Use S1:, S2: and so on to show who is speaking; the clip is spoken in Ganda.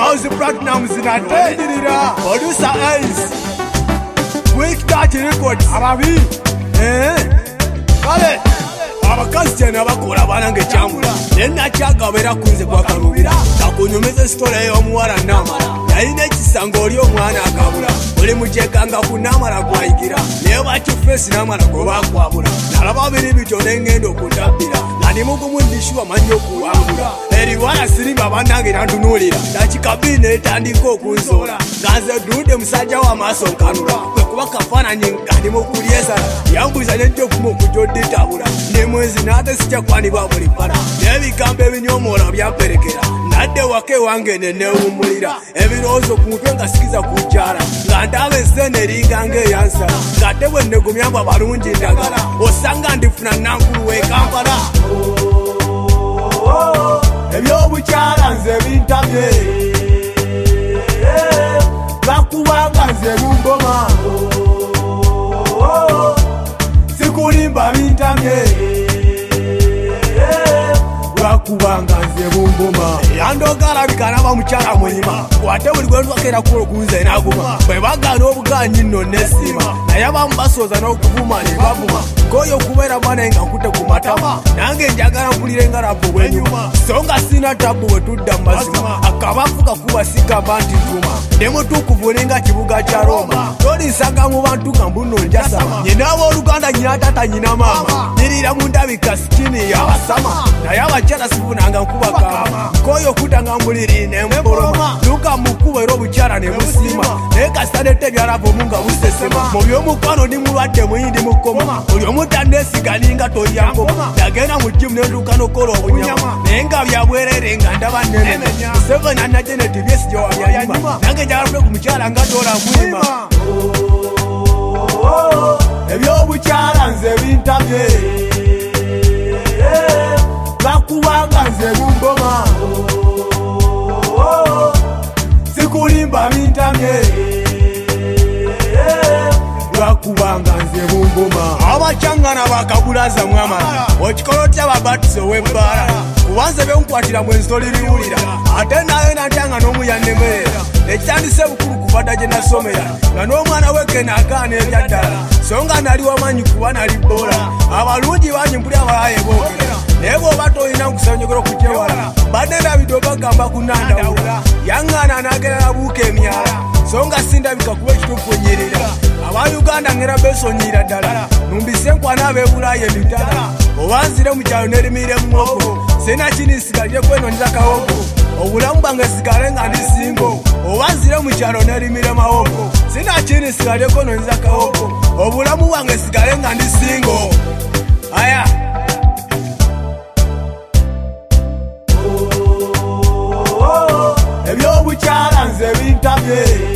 S1: Mouse Platinum zinatendirira Producer Ice Quick Touch Records Ababi Kale abakazi cyane abakora banange cyambura nena cyagabera kunze kwa karubira takunyumeze story yo muwara namara yayine kisango lyo mwana akabura uri mujekanga kunamara kwayigira leo bachi face namara go bakwabura narababiri bitone ngendo kutabira nani mugumundishwa manyo kuwangura eri wala sirimba banange ndunulira ndachikabine tandiko kunzora ngaze dude musajja wa maso kanura kuba kafana nyingani mukuliesa yambuza nje kumukujoditabura mwezi nate sicha kwani babuli para nebigambe binyomora byaperekera nade wake wange nene umulira ebirozo kumutwenga sikiza kujara ngandabe seneri gange yansa ngatewe negumyamba barungi ndagala osanga ndifuna nankuru we kampala ebyo bukyala nze bintabye bakubanga nze bungoma sikulimba bintamye bakubanga nze bungoma yandogala bikanaba mukyala mwenyima wate buli gwe ndwakera kulo kunze naguma bwe bagana obuganyi nno nesima naye abamu basoza n'okuvuma ne bavuma koyo kubeera mwana nga nkute ku matama nange njagala mpulire nga rabbo bwenyuma so nga sina tabbu bwe tudda mu mazima akabafu kakuba sigamba nti ntuma ne mutuukuvu nenga kibuga kya Roma tolinsanga mu bantu nga mbuno njasama nyinaaba oluganda nyina tata nyina maama nyirira mu ndabika sikini yabasama naye abakyala sifunanga nkuba kama koyo kutanga mbuliri ne mpoloma luka mukuba era obukyala ne musima naye kasadete byalabo munga busesema mu byomukwano ndi mulwadde muyindi mukoma oli omutandesiga ninga tolyangoma yagenda mu jimu nenduka nokola obunyama naye nga byabwerere nga ndaba nene Seven and Janet byesi gyewabyanima nange njagala ku mukyala nga tola mwima ebyobukyala nze bintabye bakubanga nze bungoma sikulimba bintamye bakubanga nze bungoma abakyangana bakabulaza mwamala okikolo ky'ababatise w'ebbaala kubanze benkwatira mwenzito liriwulira ate naye natyanga n'omuyannemerera ekyandise bukulu kubadda gye nasomera nga n'omwana wekena agaana ebyaddala so nga nali wamanyi kuba nali bbola abalungi banyi mpuli abalaye boogera naye bw'oba tolina nkusanyogera okukyewala badde ndabidde obagamba kunandawula yaŋŋaana anagerera buuka emyala so nga sindabika kuba ekitufunyirira aba Uganda ngera besonyira ddala numbise enkwana ab'ebulaaya emitala oba nzire mu kyalo nerimire mu mwogo sena kini sigalire kwenonyeza kawogo obulamu bwange sigale nga ndi singo oba nzire mu kyalo nerimire mawogo sena kini sigalire kwenonyeza kawogo obulamu bwange sigale nga ndi singo aya ebyobukyala nze bintabye